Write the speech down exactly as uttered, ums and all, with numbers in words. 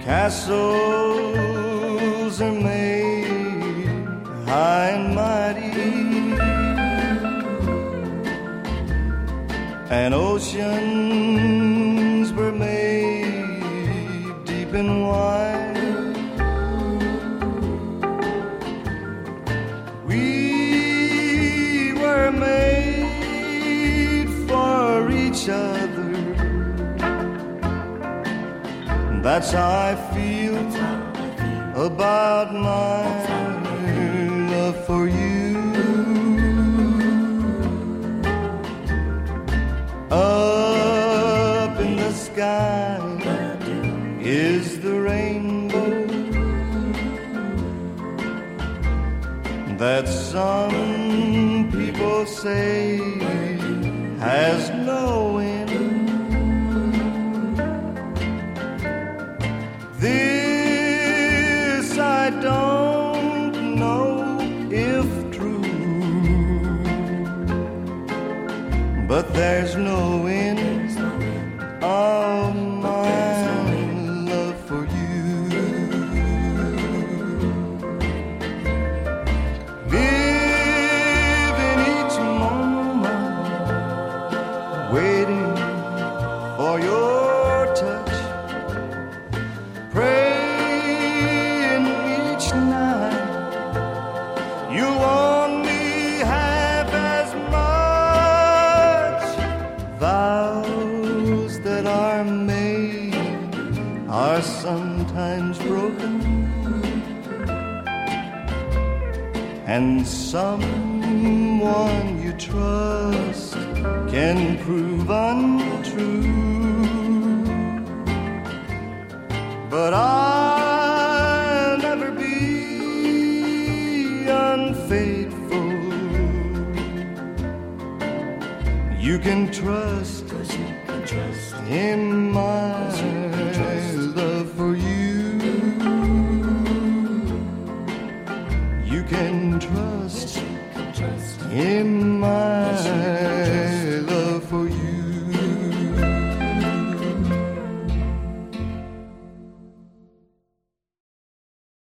Castles are made high and mighty, and oceans were made deep and wide. We were made for each other. That's how I feel about my love for you. Up in the sky is the rainbow that some people say has no end. This I don't know if true, but there's no end of my love for you. Live in each moment, waiting for your touch. Pray in each night you want me half as much. Vows that are made are sometimes broken, and someone you trust can prove untrue. But I'll never be unfaithful. You can trust in my love for you. You can trust in my